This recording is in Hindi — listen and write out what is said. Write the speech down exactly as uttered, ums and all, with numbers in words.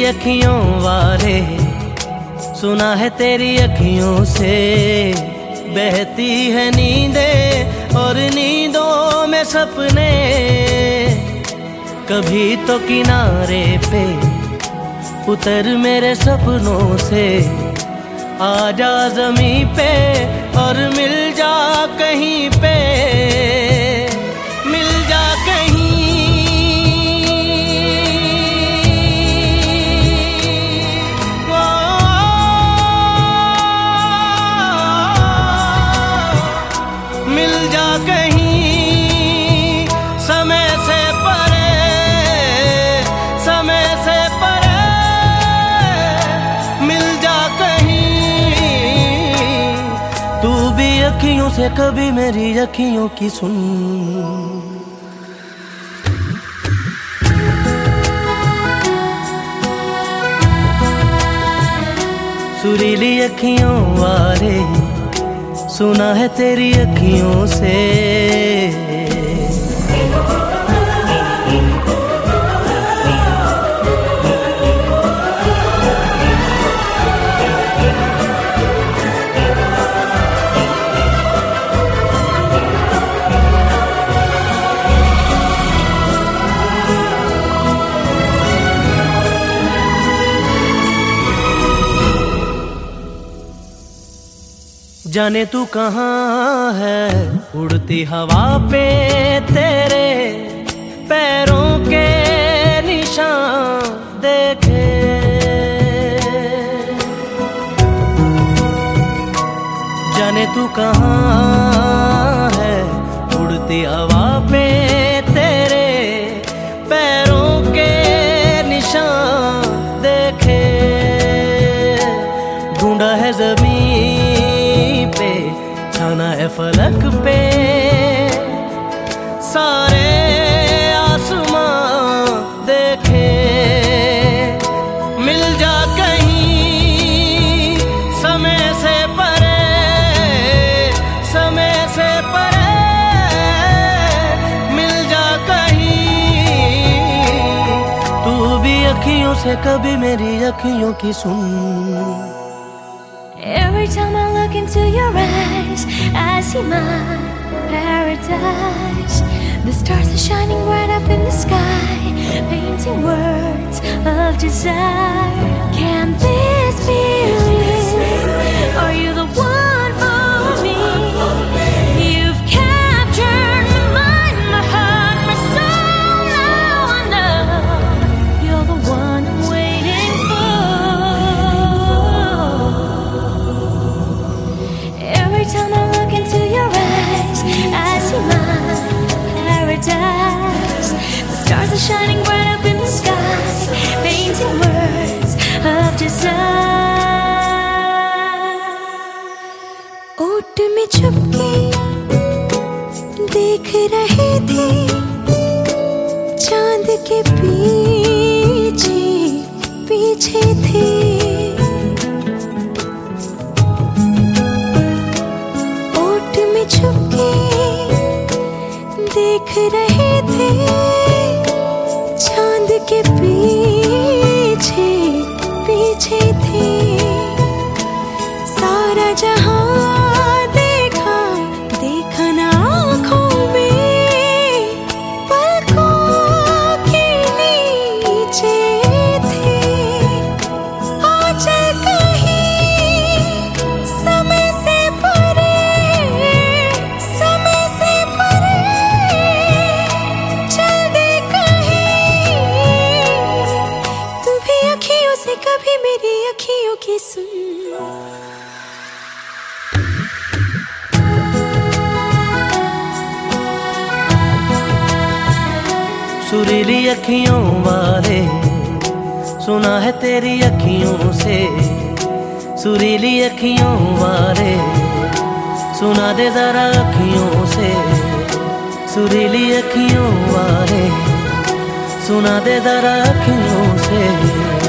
अखियों वाले, सुना है तेरी अखियों से बहती है नींदें और नींदों में सपने। कभी तो किनारे पे उतर मेरे सपनों से, आजा ज़मीं पे और मिल जा कहीं पे, मिल जा कहीं। ओ, मिल जा कहीं समय से परे, समय से परे, मिल जा कहीं। तू भी अखियों से कभी मेरी अखियों की सुन। सुरीली अखियों वाले, सुना है तेरी अखियों से। जाने तू कहाँ है, उड़ती हवा पे तेरे पैरों के निशान देखे। जाने तू कहाँ है, उड़ती हवा पे तेरे पैरों के निशान देखे। ढूंढा है ज़मीन पे, छाना है फलक पे, सारे आसमां देखे। मिल जा कहीं समय से परे, समय से परे, मिल जा कहीं। तू भी अखियों से कभी मेरी अखियों की सुन। Every time I look into your eyes, I see my paradise. The stars are shining bright up in the sky, painting words of desire. Can this be real? Are you the one for me? You've captured my mind, my heart, my soul. Now I know you're the one I'm waiting for. Every time I look into your eyes, I see my paradise. The stars are shining bright up in the sky, painting words of desire. ओट में छुपके देख रहे थे, चांद के पीछे पीछे थे। छुपके देख रहे थे, चांद के पीछे पीछे थे। सारा जहां देखा, देखा ना आँखों में, पलकों के नीचे थे। आ चल कहीं समय से परे, कभी मेरी अखियों की सुन। सुरीली अखियों वाले, सुना है तेरी अखियों से। सुरीली अखियों वाले, सुना दे जरा अखियों से। सुरीली अखियों वाले, सुना दे जरा अखियों से।